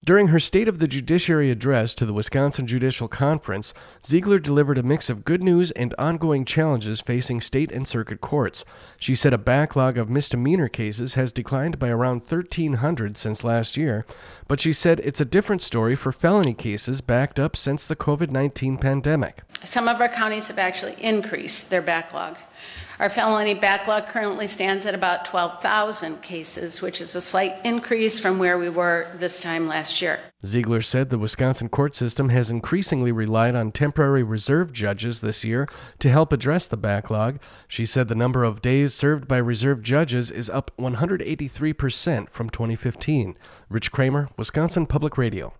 During her State of the Judiciary address to the Wisconsin Judicial Conference, Ziegler delivered a mix of good news and ongoing challenges facing state and circuit courts. She said a backlog of misdemeanor cases has declined by around 1,300 since last year, but she said it's a different story for felony cases backed up since the COVID-19 pandemic. Some of our counties have actually increased their backlog. Our felony backlog currently stands at about 12,000 cases, which is a slight increase from where we were this time last year. Ziegler said the Wisconsin court system has increasingly relied on temporary reserve judges this year to help address the backlog. She said the number of days served by reserve judges is up 183% from 2015. Rich Kramer, Wisconsin Public Radio.